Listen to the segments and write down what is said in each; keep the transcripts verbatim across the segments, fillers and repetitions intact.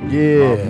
Yeah.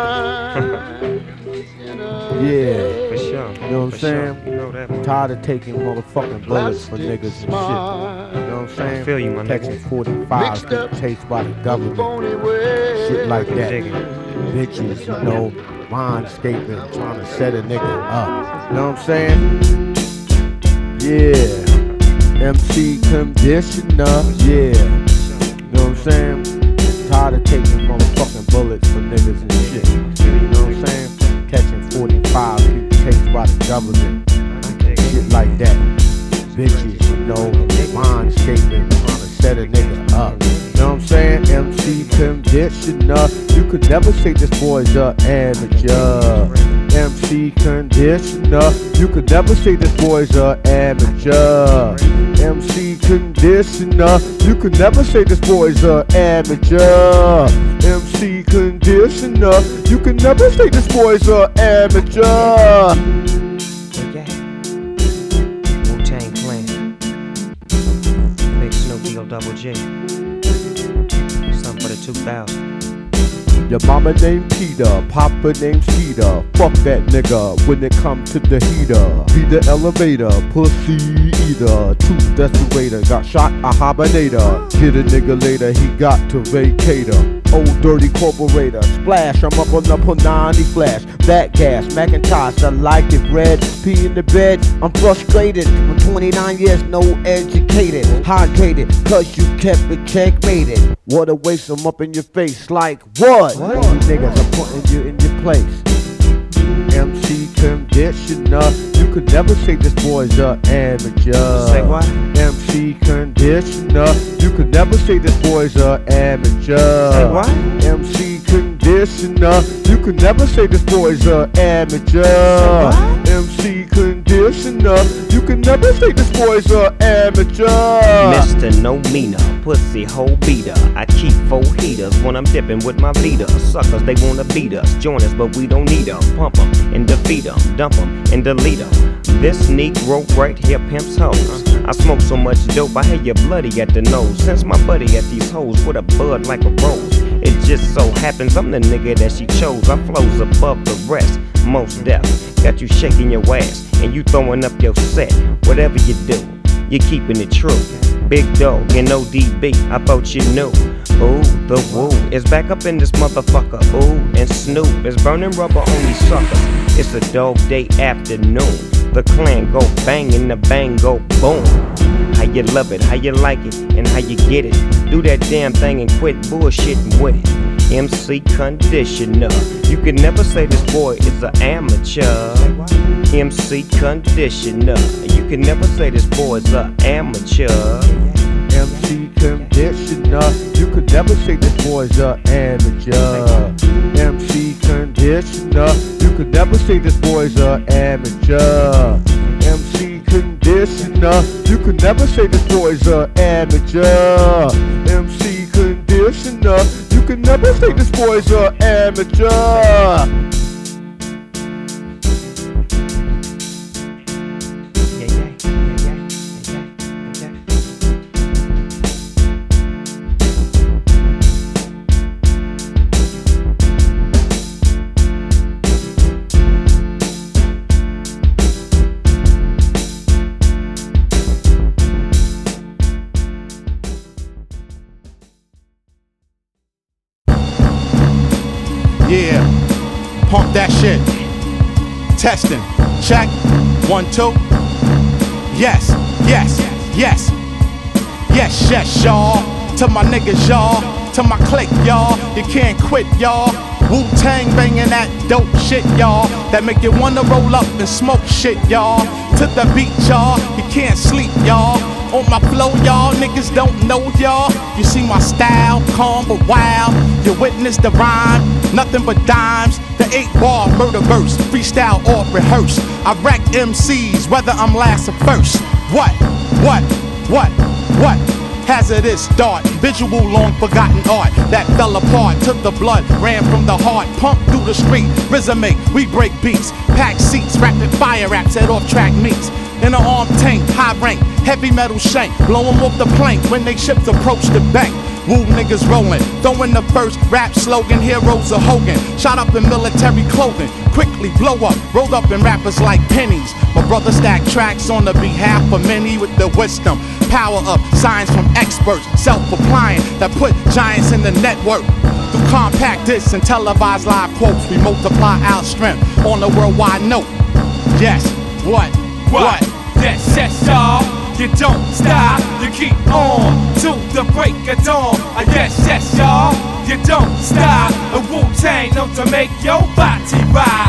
Yeah. For sure. You know what I'm For saying? Sure. You know that one. Tired of taking motherfucking bullets for niggas and shit. You know what I'm saying? I feel you, my Texting nigga. forty-fives getting chased by the government. Shit like that. Bitches, you know, mindscaping, trying to set a nigga up. You know what I'm saying? Yeah. M C conditioner, yeah. You know what I'm saying? Tired of taking motherfucking bullets for niggas and shit. You know what I'm saying? Catching forty-five, getting chased by the government. Shit like that. Bitches, you know, mindscaping, trying to set a nigga up. You know what I'm saying? M C conditioner. You could never say this boy's a amateur. M C conditioner. You could never say this boy's a amateur. M C conditioner. You could never say this boy's a amateur. M C conditioner. You could never say this boy's a amateur. Wu-Tang Clan. Big Snoop D-O Double G. Something for the two thousand. Your mama named Peter, papa named Skeeter. Fuck that nigga when it come to the heater. Be the elevator, pussy eater. Tooth desperator, got shot a hibernator. Get a nigga later, he got to vacator. Old dirty corporator, splash, I'm up on the Punani flash. That gas, Macintosh, I like it red. Pee in the bed, I'm frustrated. I'm twenty-nine years, no educated. Hard-cated, cause you kept it checkmated. What a waste, I'm up in your face like what? What? You niggas are putting you in your place. M C conditioner. You could never say this boy's a amateur. Say what? M C conditioner. You could never say this boy's a amateur. Say what? M C conditioner. You could never say this boy's a amateur. Say what? M C conditioner. You could never say this boy's a amateur. Mister No Meaner, pussy hole beater. I keep four heaters when I'm dipping with my Vita. Suckers, they wanna beat us, join us, but we don't need them. Pump them and defeat them, dump them and delete them. This Negro right here pimps hoes. I smoke so much dope, I had you bloody at the nose. Since my buddy at these hoes with a bud like a rose. It just so happens I'm the nigga that she chose. I flows above the rest, most deaf. Got you shaking your ass and you throwing up your set. Whatever you do, you keeping it true. Big dog and O D B, I thought you knew. Ooh, the woo is back up in this motherfucker. Ooh, and Snoop is burning rubber on these suckers. It's a dog day afternoon. The clan go bang and the bang go boom. How you love it, how you like it, and how you get it. Do that damn thing and quit bullshitting with it. M C conditioner. You can never say this boy is an amateur. M C conditioner. You can never say this boy is an amateur. M C conditioner. You could never say this boy's a amateur. M C conditioner. You could never say this boy's a amateur. M C conditioner. You could never say this boy's a amateur. M C conditioner. You could never say this boy's a amateur. Yeah, pump that shit. Testing, check, one, two. Yes, yes, yes. Yes, yes, y'all. To my niggas, y'all. To my clique, y'all. You can't quit, y'all. Wu-Tang banging that dope shit, y'all. That make you wanna roll up and smoke shit, y'all. To the beat, y'all. You can't sleep, y'all. On my flow, y'all, niggas don't know y'all. You see my style, calm but wild. You witness the rhyme, nothing but dimes. The eight bar murder verse, freestyle or rehearse. I wreck M Cs, whether I'm last or first. What, what, what, what? Hazardous dart, visual long forgotten art that fell apart, took the blood, ran from the heart, pumped through the street, resume, we break beats, pack seats, rapid fire raps at off-track meets. In an armed tank, high rank, heavy metal shank, blow 'em off the plank when they ships approach the bank. Woo niggas rolling, throwing the first rap slogan, heroes of Hogan. Shot up in military clothing, quickly blow up, rolled up in rappers like pennies. My brother stack tracks on the behalf of many with the wisdom, power up, signs from experts, self-applying, that put giants in the network. Through compact discs and televised live quotes, we multiply our strength on a worldwide note. Yes, what, what? Yes, yes, y'all. You don't stop, you keep on to the break of dawn. Uh, yes, yes, y'all. You don't stop. A Wu-Tang known to make your body rock.